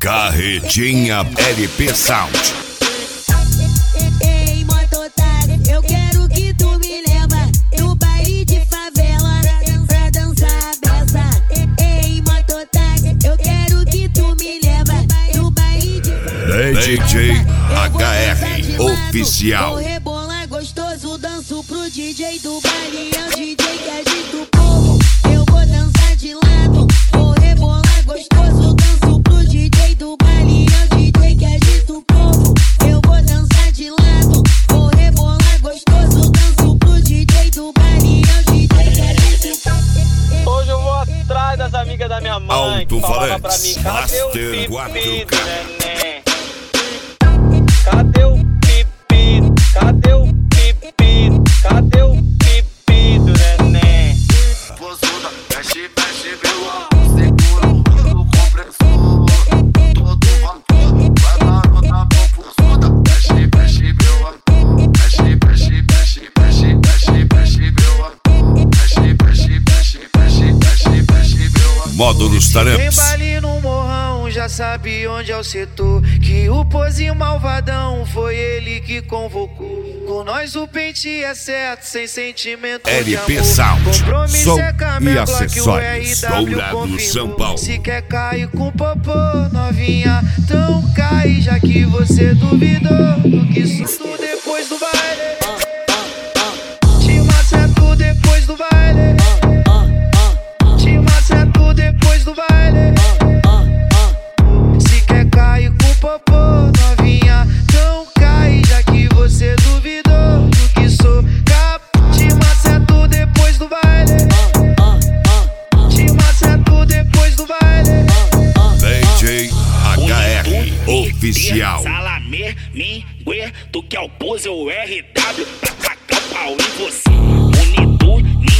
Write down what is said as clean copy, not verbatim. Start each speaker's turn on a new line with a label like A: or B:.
A: Carretinha LP Sound.
B: Ei, mototário, eu quero que tu me leva no baile de favela pra dançar a beça. Ei, mototário, eu quero que tu me leva no baile de favela.
A: DJ HR Oficial.
B: Vou rebolar gostoso, danço pro DJ do baile, é o DJ que agita o povo. Eu vou dançar de lado, vou rebolar gostoso, danço pro DJ do baile, é o DJ que agita o povo. Eu vou dançar de lado, vou rebolar gostoso, danço pro DJ do baile, é o DJ que agita o povo.
C: Hoje eu vou atrás das amigas da minha mãe que falava pra mim, cadê o pipido, neném? Cadê o pipido? Cadê o pipido? Cadê o pipido, neném?
D: Posuda, mexe, mexe, meu segura o compressor. Todo vapor, vai garota posuda. Mexe, mexe, meu mexe, mexe, mexe, mexe, mexe, mexe, meu mexe, mexe, mexe, mexe, mexe, mexe, meu
A: Módulos
E: Tem
A: Taramps.
E: baile no morrão, já sabe onde é o setor. Que o pozinho malvadão foi ele que convocou. Com nós o pente é certo, sem sentimento
A: LP
E: de amor.
A: Sound,
E: Compromisso
A: som
E: é
A: e
E: Camelo,
A: acessórios.
E: que o RW
A: Dourado,
E: confirmou.
A: São Paulo.
E: Se quer cair com popô, novinha, então cai, já que você duvidou do que susto depois do baile. Te maceto depois do baile. Te maceto depois do baile. Se quer cair com popô, novinha, então cai, já que você duvidou do que sou capaz. Te maceto depois do baile. Te maceto depois do baile.
A: DJ HR Oficial.
F: Salamé, mingue, tu que é o pose, o RW, pra tacar o pau em você. Unido,